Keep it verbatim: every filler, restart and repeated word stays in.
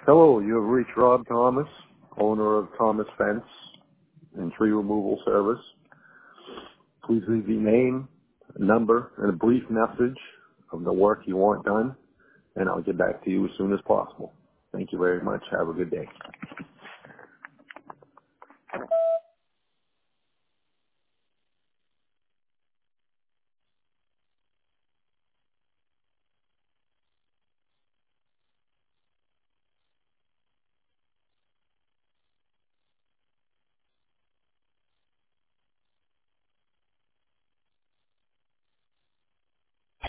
Hello, you have reached Rob Thomas, owner of Thomas Fence and Tree Removal Service. Please leave your name, a number, and a brief message of the work you want done, and I'll get back to you as soon as possible. Thank you very much. Have a good day.